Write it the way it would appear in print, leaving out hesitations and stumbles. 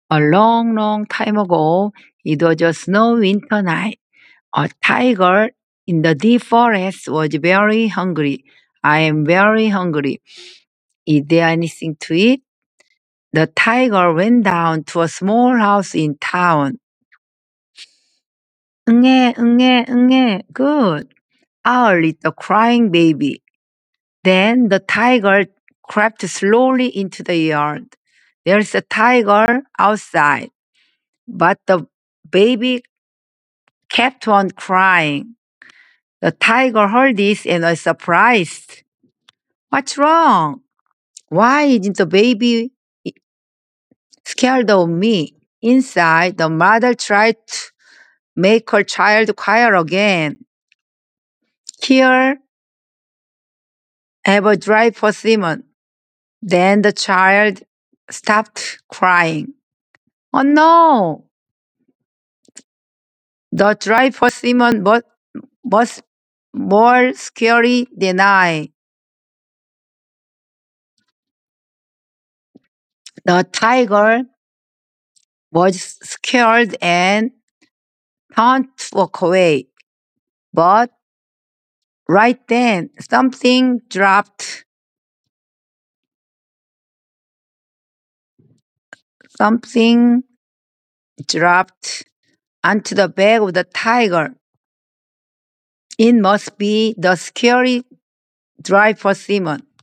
A long, long time ago, it was a snow winter night. A tiger in the deep forest was very hungry. I am very hungry. Is there anything to eat? The tiger went down to a small house in town. 응애, 응애, 응애. Good. Our little crying baby. Then the tiger crept slowly into the yard. There's a tiger outside, but the baby kept on crying. The tiger heard this and was surprised. What's wrong? Why isn't the baby scared of me? Inside, the mother tried to make her child quiet again. Here, have a dry persimmon. Then the child stopped crying. Oh no! The dry persimmon was more scary than I. The tiger was scared and turned to walk away. But right then, something dropped onto the back of the tiger. It must be the scary dry persimmon.